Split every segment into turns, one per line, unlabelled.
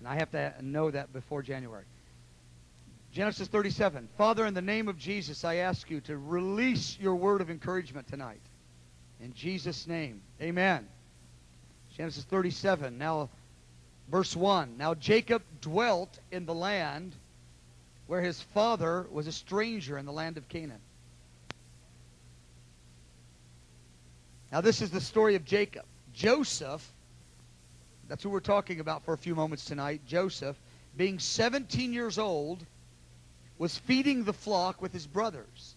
And I have to know that before January. Genesis 37. Father, in the name of Jesus, I ask you to release your word of encouragement tonight. In Jesus' name, amen. Genesis 37. Now, verse 1. Now Jacob dwelt in the land where his father was a stranger in the land of Canaan. Now this is the story of Jacob. Joseph, that's who we're talking about for a few moments tonight. Joseph, being 17 years old, was feeding the flock with his brothers.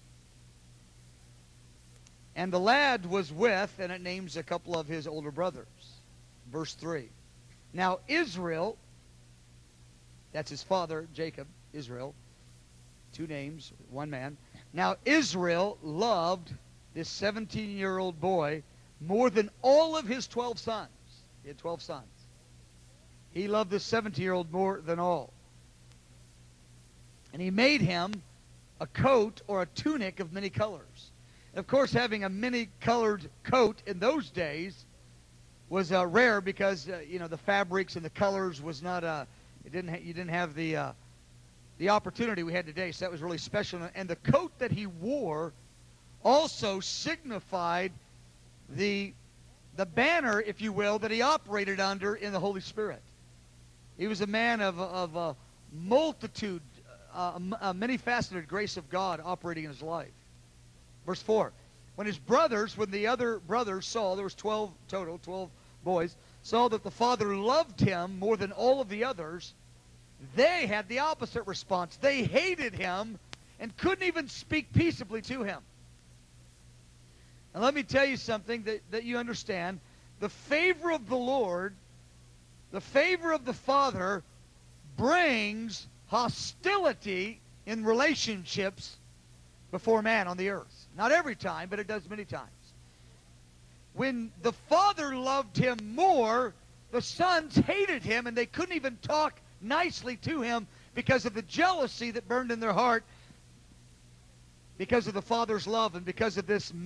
And the lad was with, and it names a couple of his older brothers. Verse 3. Now Israel, that's his father, Jacob, Israel, two names, one man. Now Israel loved this 17-year-old boy more than all of his 12 sons. He had 12 sons. He loved this 17-year-old more than all. And he made him a coat or a tunic of many colors. And of course, having a many-colored coat in those days was rare because the fabrics and the colors was not you didn't have the opportunity we had today. So that was really special. And the coat that he wore also signified the banner, if you will, that he operated under in the Holy Spirit. He was a man of a multitude, a many-faceted grace of God operating in his life. Verse 4. When the other brothers saw, there was 12 total, 12 boys, saw that the father loved him more than all of the others, they had the opposite response. They hated him and couldn't even speak peaceably to him. And let me tell you something that you understand. The favor of the Lord, the favor of the Father, brings hostility in relationships before man on the earth. Not every time, but it does many times. When the Father loved him more, the sons hated him, and they couldn't even talk nicely to him because of the jealousy that burned in their heart because of the Father's love and because of this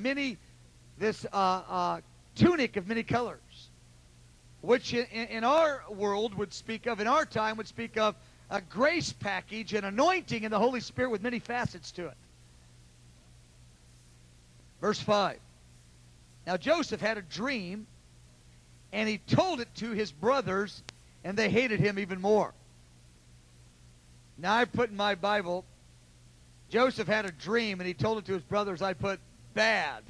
tunic of many colors, which in our world would speak of, in our time would speak of a grace package, an anointing in the Holy Spirit with many facets to it. Verse 5. Now Joseph had a dream, and he told it to his brothers, and they hated him even more. Now I put in my Bible, Joseph had a dream, and he told it to his brothers. I put bad.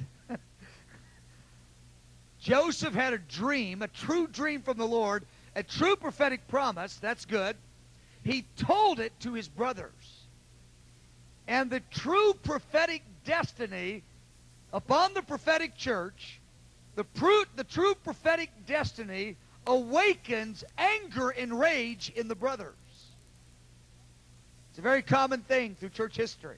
Joseph had a dream, a true dream from the Lord, a true prophetic promise. That's good. He told it to his brothers. And the true prophetic destiny upon the prophetic church, the true prophetic destiny awakens anger and rage in the brothers. It's a very common thing through church history.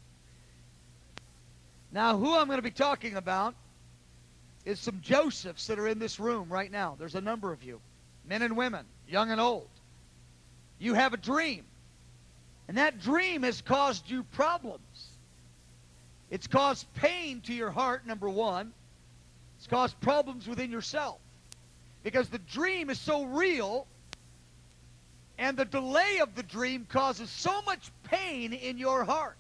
Now, who I'm going to be talking about is some Josephs that are in this room right now. There's a number of you, men and women, young and old. You have a dream, and that dream has caused you problems. It's caused pain to your heart, number one. It's caused problems within yourself because the dream is so real, and the delay of the dream causes so much pain in your heart.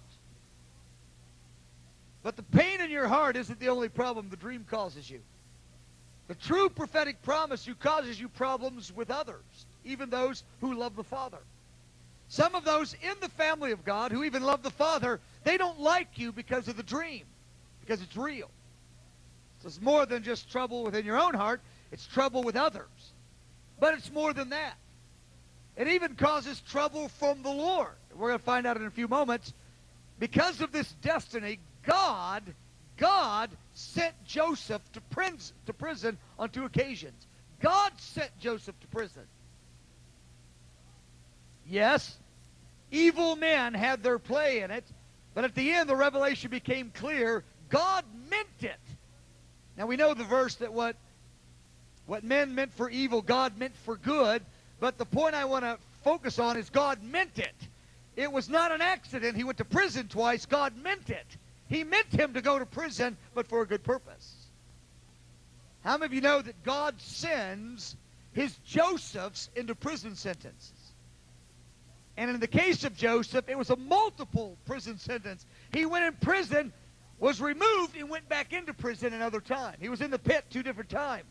But the pain in your heart isn't the only problem the dream causes you. The true prophetic promise causes you problems with others, even those who love the Father. Some of those in the family of God who even love the Father, they don't like you because of the dream, because it's real. So it's more than just trouble within your own heart. It's trouble with others. But it's more than that. It even causes trouble from the Lord. We're going to find out in a few moments. Because of this destiny, God sent Joseph to prison on 2 occasions. God sent Joseph to prison. Yes, evil men had their play in it, but at the end the revelation became clear. God meant it. Now we know the verse that what men meant for evil, God meant for good, but the point I want to focus on is God meant it. It was not an accident. He went to prison twice. God meant it. He meant him to go to prison, but for a good purpose. How many of you know that God sends his Josephs into prison sentences? And in the case of Joseph, it was a multiple prison sentence. He went in prison, was removed, and went back into prison another time. He was in the pit 2 different times.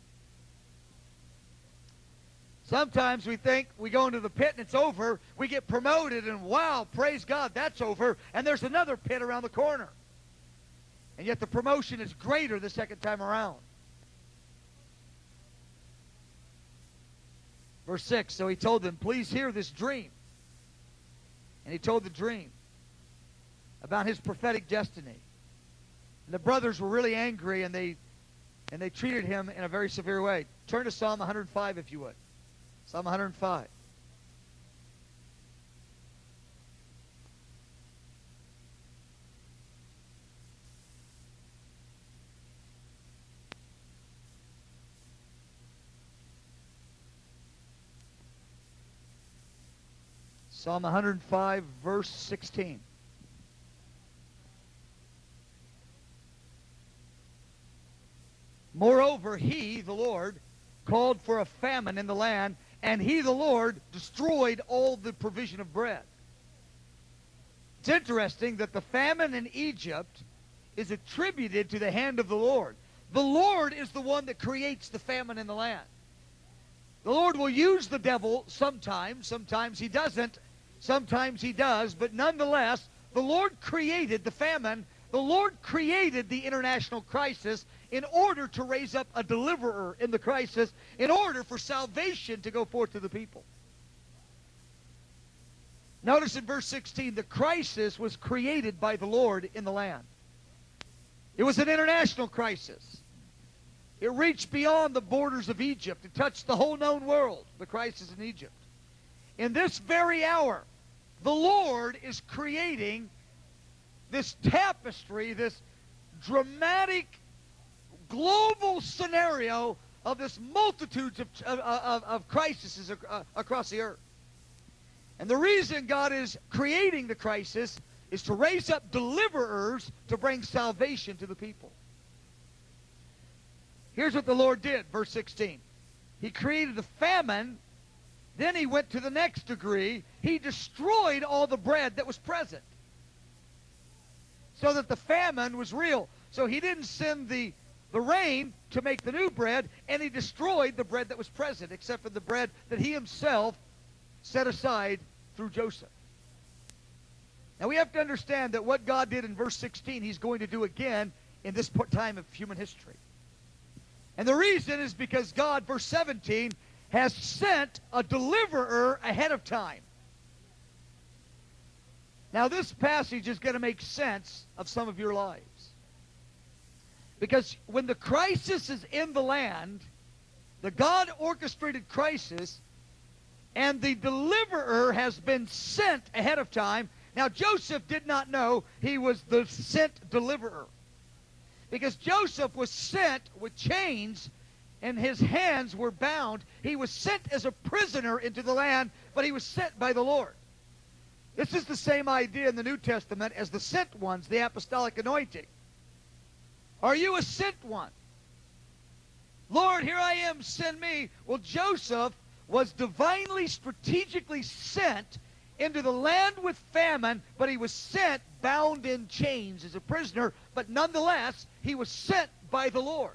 Sometimes we think we go into the pit and it's over. We get promoted and wow, praise God, that's over. And there's another pit around the corner. And yet the promotion is greater the second time around. Verse 6, so he told them, please hear this dream. And he told the dream about his prophetic destiny. And the brothers were really angry, and they treated him in a very severe way. Turn to Psalm 105 if you would. Psalm 105. Psalm 105, verse 16. Moreover, he, the Lord, called for a famine in the land, and he, the Lord, destroyed all the provision of bread. It's interesting that the famine in Egypt is attributed to the hand of the Lord. The Lord is the one that creates the famine in the land. The Lord will use the devil sometimes. Sometimes he doesn't. Sometimes he does. But nonetheless, the Lord created the famine. The Lord created the international crisis in order to raise up a deliverer in the crisis, in order for salvation to go forth to the people. Notice in verse 16, the crisis was created by the Lord in the land. It was an international crisis. It reached beyond the borders of Egypt. It touched the whole known world, the crisis in Egypt. In this very hour, the Lord is creating this tapestry, this dramatic global scenario of this multitudes of crises across the earth. And the reason God is creating the crisis is to raise up deliverers to bring salvation to the people. Here's what the Lord did, verse 16. He created a famine, then he went to the next degree. He destroyed all the bread that was present, so that the famine was real. So he didn't send the rain to make the new bread, and he destroyed the bread that was present, except for the bread that he himself set aside through Joseph. Now we have to understand that what God did in verse 16, he's going to do again in this time of human history. And the reason is because God, verse 17, has sent a deliverer ahead of time. Now this passage is going to make sense of some of your lives. Because when the crisis is in the land, the God-orchestrated crisis, and the deliverer has been sent ahead of time. Now Joseph did not know he was the sent deliverer, because Joseph was sent with chains and his hands were bound. He was sent as a prisoner into the land, but he was sent by the Lord. This is the same idea in the New Testament as the sent ones, the apostolic anointing. Are you a sent one? Lord, here I am, send me. Well, Joseph was divinely, strategically sent into the land with famine, but he was sent bound in chains as a prisoner, but nonetheless, he was sent by the Lord.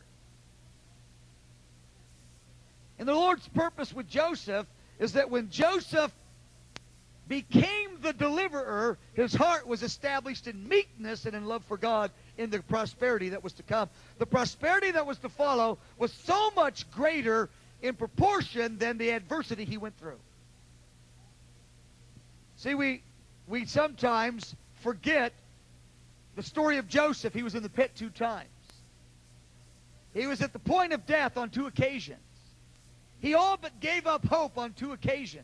And the Lord's purpose with Joseph is that when Joseph became the deliverer, his heart was established in meekness and in love for God in the prosperity that was to come. The prosperity that was to follow was so much greater in proportion than the adversity he went through. See, we sometimes forget the story of Joseph. He was in the pit 2 times. He was at the point of death on 2 occasions. He all but gave up hope on 2 occasions.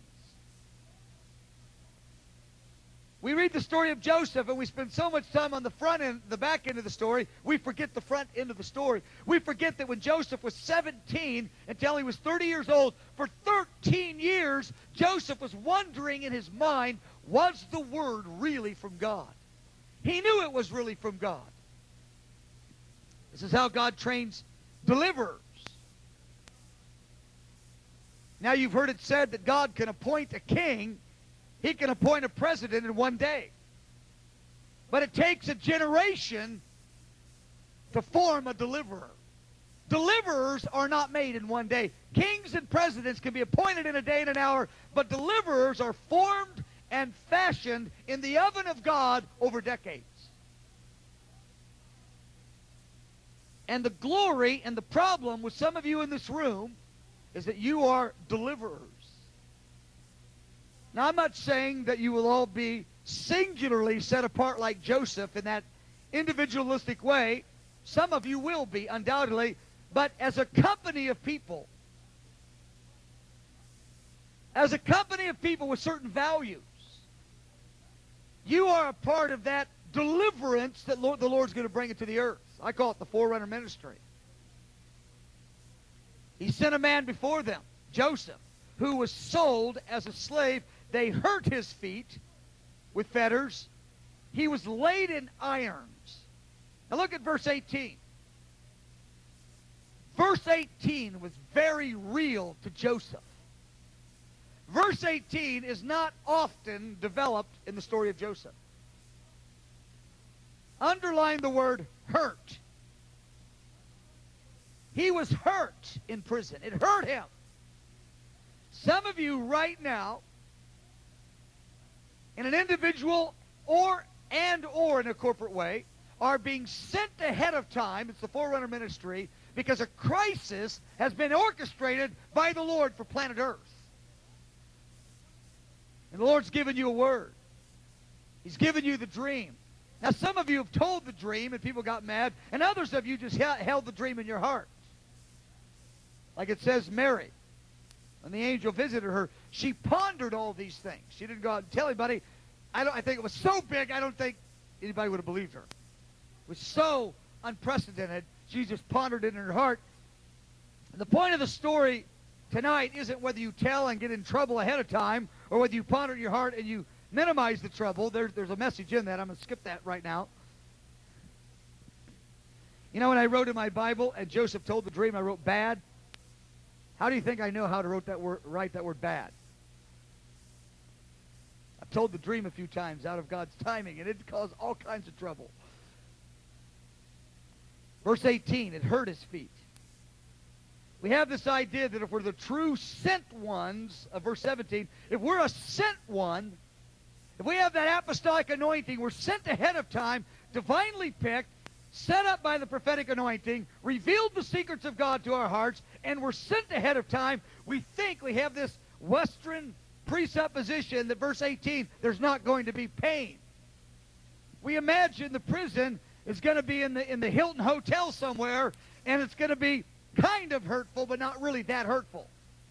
We read the story of Joseph, and we spend so much time on the front end, the back end of the story, we forget the front end of the story. We forget that when Joseph was 17 until he was 30 years old, for 13 years, Joseph was wondering in his mind, was the word really from God? He knew it was really from God. This is how God trains deliverers. Now you've heard it said that God can appoint a king He can appoint a president in one day. But it takes a generation to form a deliverer. Deliverers are not made in one day. Kings and presidents can be appointed in a day and an hour, but deliverers are formed and fashioned in the oven of God over decades. And the glory and the problem with some of you in this room is that you are deliverers. Now, I'm not saying that you will all be singularly set apart like Joseph in that individualistic way. Some of you will be, undoubtedly. But as a company of people, with certain values, you are a part of that deliverance that the Lord's going to bring into the earth. I call it the forerunner ministry. He sent a man before them, Joseph, who was sold as a slave. They hurt his feet with fetters. He was laid in irons. Now look at verse 18. Verse 18 was very real to Joseph. Verse 18 is not often developed in the story of Joseph. Underline the word hurt. He was hurt in prison. It hurt him. Some of you right now, in an individual or in a corporate way, are being sent ahead of time. It's the forerunner ministry, because a crisis has been orchestrated by the Lord for planet Earth. And the Lord's given you a word. He's given you the dream. Now, some of you have told the dream and people got mad, and others of you just held the dream in your heart. Like it says Mary, when the angel visited her, she pondered all these things. She didn't go out and tell anybody. I think it was so big, I don't think anybody would have believed her. It was so unprecedented, she just pondered it in her heart. And the point of the story tonight isn't whether you tell and get in trouble ahead of time, or whether you ponder in your heart and you minimize the trouble. There's a message in that. I'm going to skip that right now. You know, when I wrote in my Bible and Joseph told the dream, I wrote bad. How do you think I know how to write that word bad? I've told the dream a few times out of God's timing, and it caused all kinds of trouble. Verse 18, it hurt his feet. We have this idea that if we're the true sent ones of verse 17, if we're a sent one, if we have that apostolic anointing, we're sent ahead of time, divinely picked, set up by the prophetic anointing, revealed the secrets of God to our hearts, and we're sent ahead of time, we think we have this Western presupposition that verse 18, there's not going to be pain. We imagine the prison is going to be in the Hilton Hotel somewhere, and it's going to be kind of hurtful, but not really that hurtful.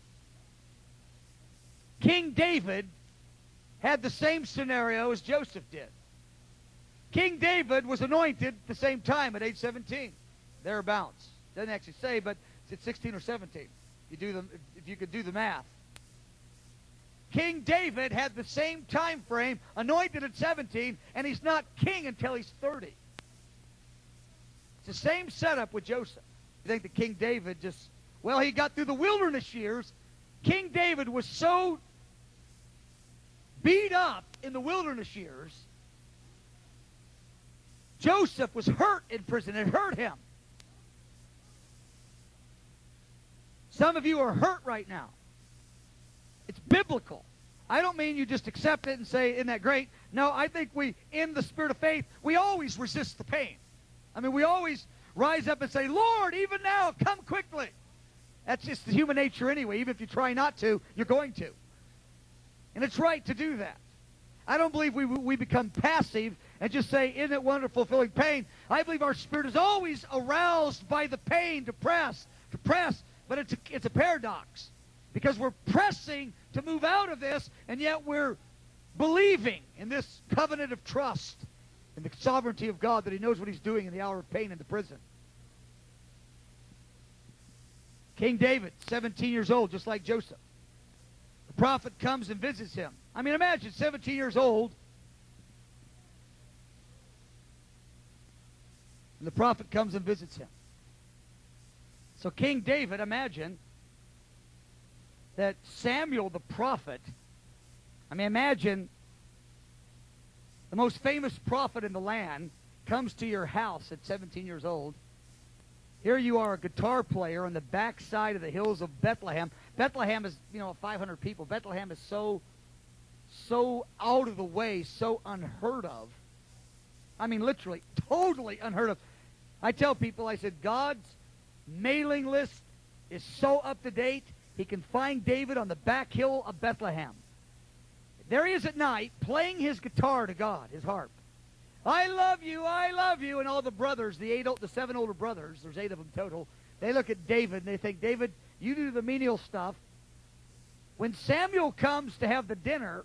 King David had the same scenario as Joseph did. King David was anointed at the same time at age 17, thereabouts. Doesn't actually say, but it's 16 or 17. If you could do the math. King David had the same time frame, anointed at 17, and he's not king until he's 30. It's the same setup with Joseph. You think that King David he got through the wilderness years. King David was so beat up in the wilderness years. Joseph was hurt in prison. It hurt him. Some of you are hurt right now. It's biblical. I don't mean you just accept it and say, isn't that great? No, I think in the spirit of faith, we always resist the pain. I mean, we always rise up and say, Lord, even now, come quickly. That's just the human nature anyway. Even if you try not to, you're going to. And it's right to do that. I don't believe we become passive and just say, isn't it wonderful feeling pain? I believe our spirit is always aroused by the pain to press. But it's a paradox. Because we're pressing to move out of this, and yet we're believing in this covenant of trust in the sovereignty of God, that he knows what he's doing in the hour of pain in the prison. King David, 17 years old, just like Joseph. The prophet comes and visits him. I mean, imagine 17 years old, and the prophet comes and visits him. So King David, imagine that Samuel the prophet, I mean, imagine the most famous prophet in the land comes to your house at 17 years old. Here you are, a guitar player on the backside of the hills of Bethlehem. Bethlehem is, 500 people. Bethlehem is so out of the way, so unheard of. I mean, literally, totally unheard of. I tell people, I said, God's mailing list is so up to date, he can find David on the back hill of Bethlehem. There he is at night, playing his guitar to God, his harp. I love you, and all the brothers, the 7 older brothers, there's 8 of them total, they look at David and they think, David, you do the menial stuff. When Samuel comes to have the dinner,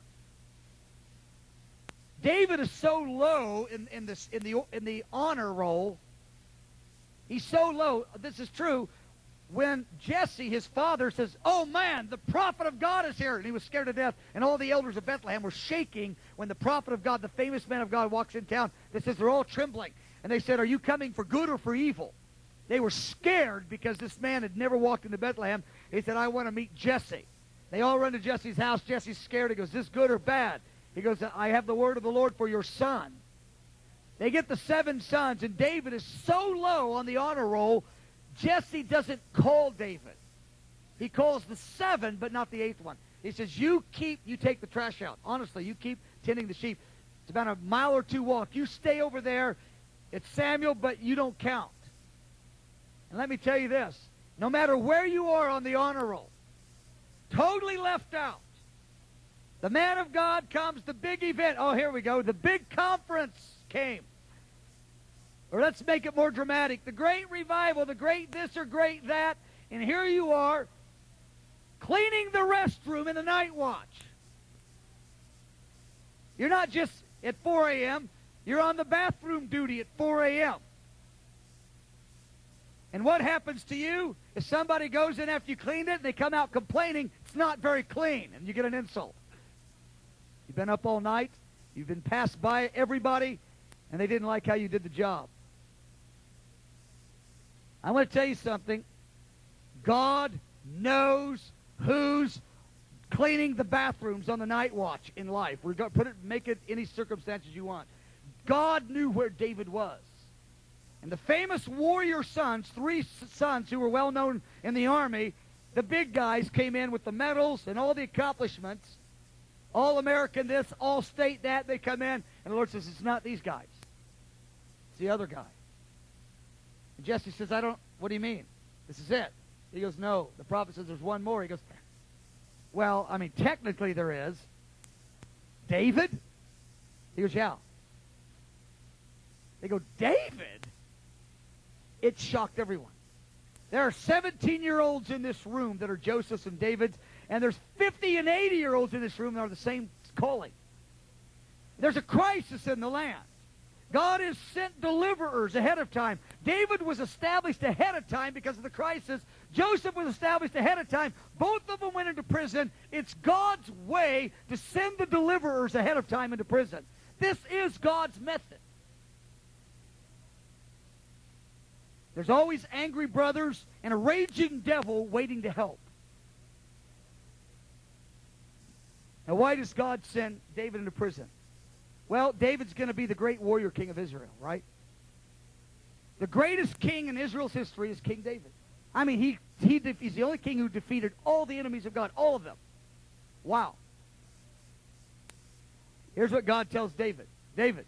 David is so low in the honor roll. He's so low. This is true. When Jesse, his father, says, "Oh man, the prophet of God is here," and he was scared to death, and all the elders of Bethlehem were shaking when the prophet of God, the famous man of God, walks in town. It says they're all trembling, and they said, "Are you coming for good or for evil?" They were scared because this man had never walked into Bethlehem. He said, "I want to meet Jesse." They all run to Jesse's house. Jesse's scared. He goes, "Is this good or bad?" He goes, "I have the word of the Lord for your son." They get the 7 sons, and David is so low on the honor roll, Jesse doesn't call David. He calls the 7, but not the 8th one. He says, you take the trash out. Honestly, you keep tending the sheep. It's about a mile or 2 walk. You stay over there. It's Samuel, but you don't count. And let me tell you this. No matter where you are on the honor roll, totally left out, the man of God comes, the big event. Oh, here we go. The big conference came. Or let's make it more dramatic. The great revival, the great this or great that. And here you are, cleaning the restroom in the night watch. You're not just at 4 a.m. You're on the bathroom duty at 4 a.m. And what happens to you if somebody goes in after you cleaned it and they come out complaining it's not very clean, and you get an insult? You've been up all night. You've been passed by everybody, and they didn't like how you did the job. I want to tell you something. God knows who's cleaning the bathrooms on the night watch in life. Make it any circumstances you want. God knew where David was. And the famous warrior sons, 3 sons who were well known in the army, the big guys came in with the medals and all the accomplishments. All American this, all state that. They come in, and the Lord says, it's not these guys. It's the other guy. And Jesse says, what do you mean? This is it. He goes, no. The prophet says there's one more. He goes, well, I mean, technically there is. David? He goes, yeah. They go, David? It shocked everyone. There are 17-year-olds in this room that are Joseph's and David's, and there's 50 and 80-year-olds in this room that are the same calling. There's a crisis in the land. God has sent deliverers ahead of time. David was established ahead of time because of the crisis. Joseph was established ahead of time. Both of them went into prison. It's God's way to send the deliverers ahead of time into prison. This is God's method. There's always angry brothers and a raging devil waiting to help. Now, why does God send David into prison? Well, David's going to be the great warrior king of Israel, right? The greatest king in Israel's history is King David. I mean, he's the only king who defeated all the enemies of God, all of them. Wow. Here's what God tells David. David,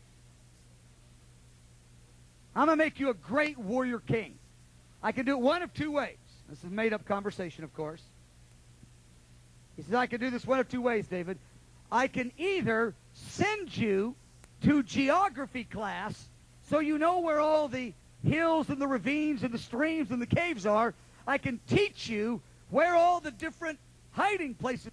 I'm going to make you a great warrior king. I can do it one of 2 ways. This is a made-up conversation, of course. He says, I can do this one of 2 ways, David. I can either send you to geography class so you know where all the hills and the ravines and the streams and the caves are. I can teach you where all the different hiding places.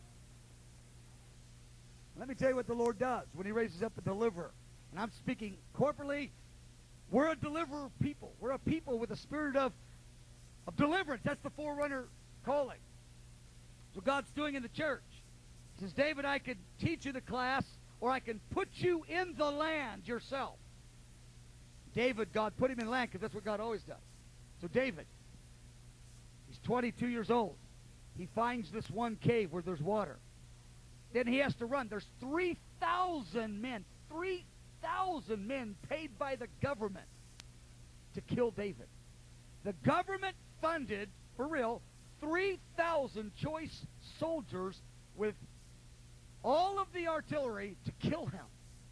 Let me tell you what the Lord does when he raises up a deliverer. And I'm speaking corporately. We're a deliverer people. We're a people with a spirit of deliverance. That's the forerunner calling. That's what God's doing in the church. He says, David, I can teach you the class, or I can put you in the land yourself. David, God put him in land because that's what God always does. So David, he's 22 years old. He finds this one cave where there's water. then he has to run. There's 3,000 men, 3,000 men paid by the government to kill David. The government funded, for real, 3,000 choice soldiers with all of the artillery to kill him.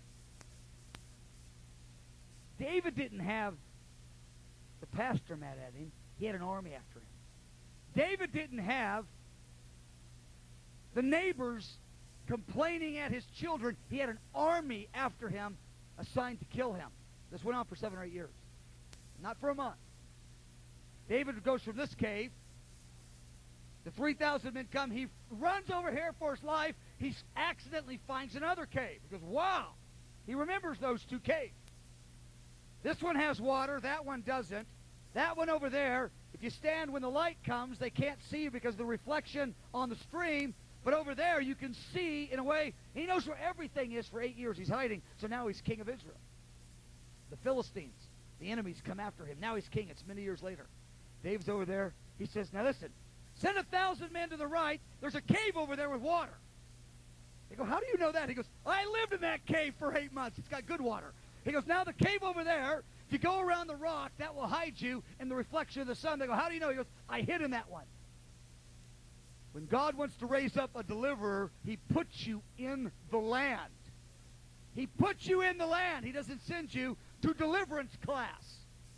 David didn't have the pastor mad at him. He had an army after him. David didn't have the neighbors complaining at his children. He had an army after him assigned to kill him. This went on for 7 or 8 years. Not for a month. David goes from this cave. The 3,000 men come. He runs over here for his life. He accidentally finds another cave. He goes, wow. He remembers those 2 caves. This one has water. That one doesn't. That one over there, if you stand when the light comes, they can't see you because of the reflection on the stream. But over there, you can see in a way. He knows where everything is. For 8 years he's hiding. So now he's king of Israel. The Philistines, the enemies, come after him. Now he's king. It's many years later. David's over there. He says, now listen, send 1,000 men to the right. There's a cave over there with water. They go, how do you know that? He goes, I lived in that cave for 8 months. It's got good water. He goes, now the cave over there, if you go around the rock, that will hide you in the reflection of the sun. They go, how do you know? He goes, I hid in that one. When God wants to raise up a deliverer, he puts you in the land. He puts you in the land. He doesn't send you to deliverance class.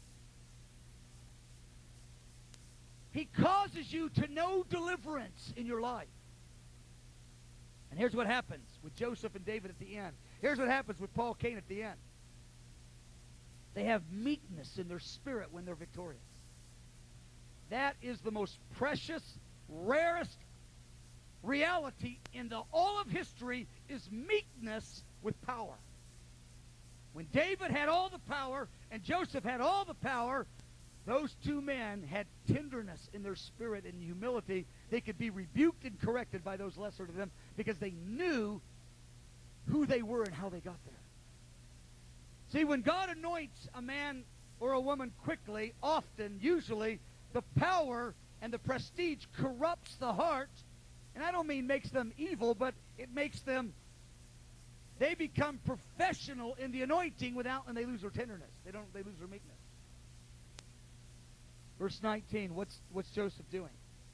He causes you to know deliverance in your life. And here's what happens with Joseph and David at the end. Here's what happens with Paul Cain at the end. They have meekness in their spirit when they're victorious. That is the most precious, rarest reality in all of history, is meekness with power. When David had all the power and Joseph had all the power, those 2 men had tenderness in their spirit and humility. They could be rebuked and corrected by those lesser to them because they knew who they were and how they got there. See, when God anoints a man or a woman quickly, often, usually, the power and the prestige corrupts the heart. And I don't mean makes them evil, but it makes them, they become professional in the anointing and they lose their tenderness. They lose their meekness. Verse 19, what's Joseph doing?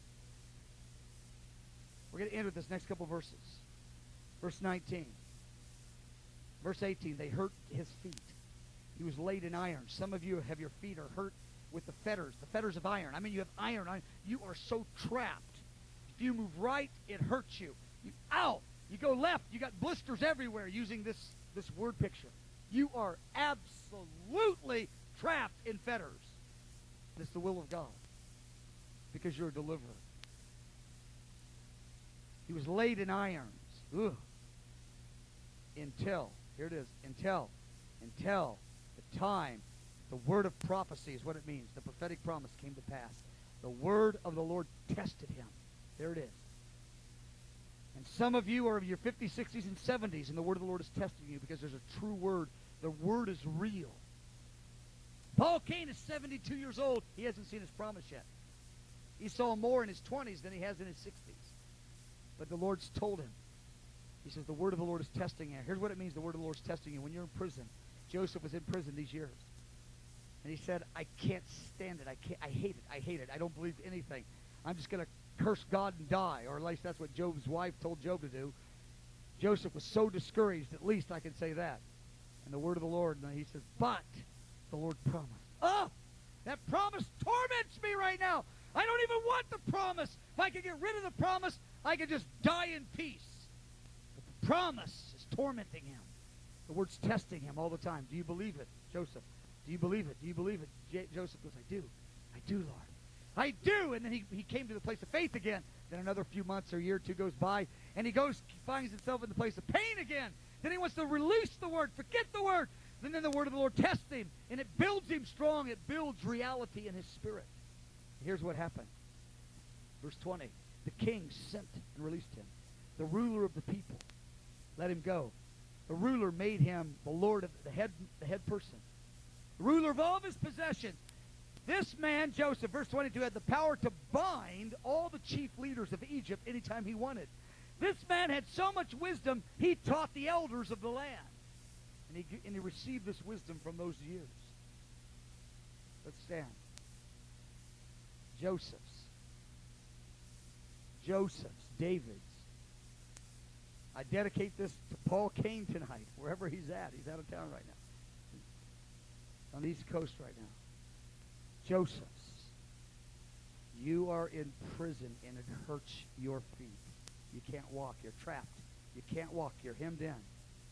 We're going to end with this next couple verses. Verse 19. Verse 18, they hurt his feet. He was laid in iron. Some of you have your feet are hurt with the fetters of iron. I mean, you have iron on. You are so trapped. If you move right, it hurts you. Ow! You go left, you got blisters everywhere using this word picture. You are absolutely trapped in fetters. And it's the will of God because you're a deliverer. He was laid in irons. Ugh. Until the time, the word of prophecy is what it means. The prophetic promise came to pass. The word of the Lord tested him. There it is. And some of you are of your 50s, 60s, and 70s, and the word of the Lord is testing you because there's a true word. The word is real. Paul Cain is 72 years old. He hasn't seen his promise yet. He saw more in his 20s than he has in his 60s. But the Lord's told him. He says, the word of the Lord is testing you. Here's what it means, the word of the Lord is testing you. When you're in prison, Joseph was in prison these years. And he said, I can't stand it. I hate it. I don't believe anything. I'm just going to curse God and die. Or at least that's what Job's wife told Job to do. Joseph was so discouraged, at least I can say that. And the word of the Lord, and he says, but the Lord promised. Oh, that promise torments me right now. I don't even want the promise. If I could get rid of the promise, I could just die in peace. But the promise is tormenting him. The word's testing him all the time. Do you believe it, Joseph? Do you believe it? Do you believe it? Joseph goes, I do. I do, Lord. I do. And then he came to the place of faith again. Then another few months or a year or two goes by, and he finds himself in the place of pain again. Then he wants to release the word, forget the word. And then the word of the Lord tests him, and it builds him strong. It builds reality in his spirit. Here's what happened. Verse 20. The king sent and released him. The ruler of the people let him go. The ruler made him the lord of the head person. The ruler of all of his possessions. This man, Joseph, verse 22, had the power to bind all the chief leaders of Egypt anytime he wanted. This man had so much wisdom, he taught the elders of the land. And he received this wisdom from those years. Let's stand. Joseph's, David's. I dedicate this to Paul Kane tonight, wherever he's at. He's out of town right now. On the East Coast right now. Joseph's. You are in prison and it hurts your feet. You can't walk. You're trapped. You can't walk. You're hemmed in.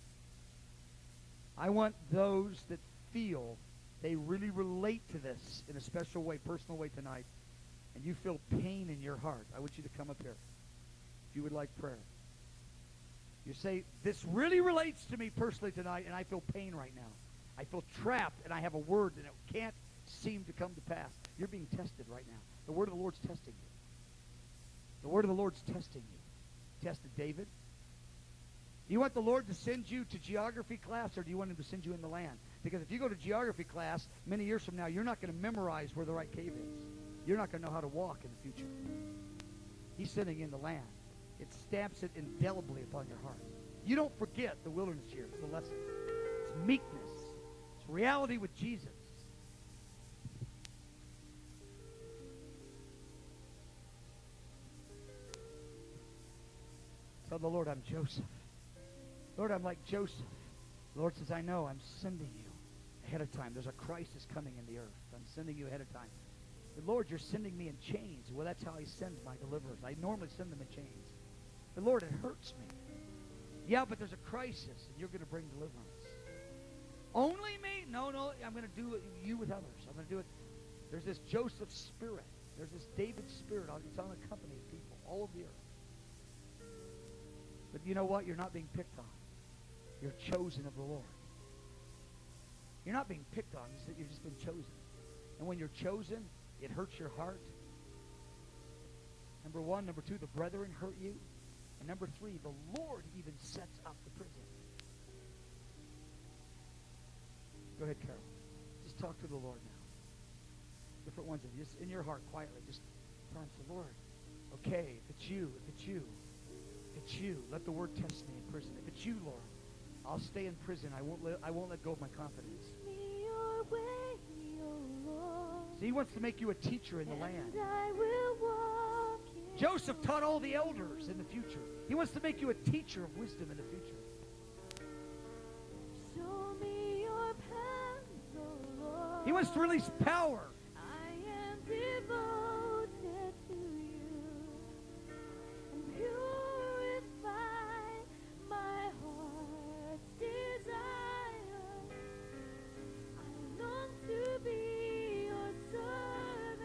I want those that feel they really relate to this in a special way, personal way tonight, and you feel pain in your heart, I want you to come up here if you would like prayer. You say, this really relates to me personally tonight, and I feel pain right now. I feel trapped, and I have a word, and it can't seem to come to pass. You're being tested right now. The word of the Lord's testing you. The word of the Lord's testing you. Tested David. Do you want the Lord to send you to geography class, or do you want him to send you in the land? Because if you go to geography class, many years from now, you're not going to memorize where the right cave is. You're not going to know how to walk in the future. He's sending you in the land. It stamps it indelibly upon your heart. You don't forget the wilderness years, the lesson. It's meekness. It's reality with Jesus. Tell the Lord, I'm Joseph. Lord, I'm like Joseph. The Lord says, I know, I'm sending you ahead of time. There's a crisis coming in the earth. I'm sending you ahead of time. But Lord, you're sending me in chains. Well, that's how he sends my deliverers. I normally send them in chains. But Lord, it hurts me. Yeah, but there's a crisis, and you're going to bring deliverance. Only me? No, I'm going to do it, you with others. I'm going to do it. There's this Joseph spirit. There's this David spirit. It's on a company of people all over the earth. But you know what? You're not being picked on. You're chosen of the Lord. You're not being picked on. You've just been chosen. And when you're chosen, it hurts your heart. Number one. Number two, the brethren hurt you. And number three, the Lord even sets up the prison. Go ahead, Carol. Just talk to the Lord now. Different ones of you. Just in your heart, quietly. Just tell him, say, Lord, okay, if it's you, let the word test me in prison. If it's you, Lord, I'll stay in prison. I won't let go of my confidence. See, he wants to make you a teacher in the land. Joseph taught all the elders in the future. He wants to make you a teacher of wisdom in the future.
Show me your path, oh Lord.
He wants to release power.
I am devoted to you and purify my heart's desire. I long to be your servant.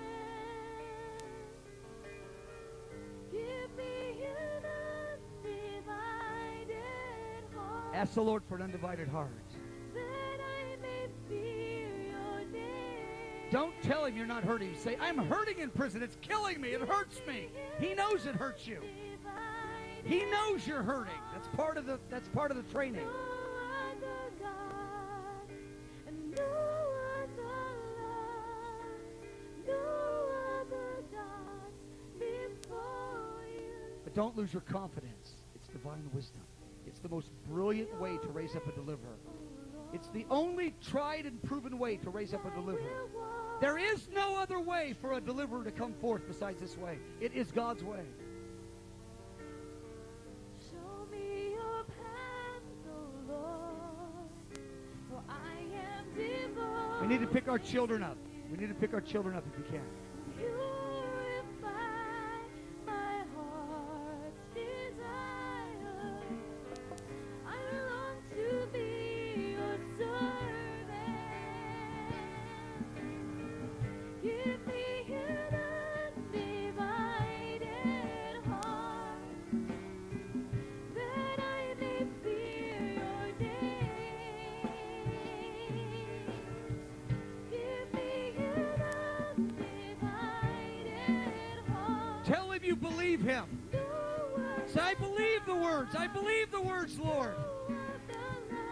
Give me an undivided heart.
Ask the Lord for an undivided heart.
That I may fear your name.
Don't tell him you're not hurting. Say, I'm hurting in prison. It's killing me. It hurts me. He knows it hurts you. He knows you're hurting. That's part of the training.
No other God, and no other love, no other God before you.
But don't lose your confidence. It's divine wisdom. It's the most brilliant way to raise up a deliverer. It's the only tried and proven way to raise up a deliverer. There is no other way for a deliverer to come forth besides this way. It is God's way.
Show me your path, oh Lord, for I am devoted.
We need to pick our children up. We need to pick our children up if you can.
Purify my heart's desire. I long to be your servant. Give me an undivided heart, that I may fear your name. Give me an undivided heart.
Tell him you believe him.
No one
Say, I believe the words. I believe the words, Lord.
other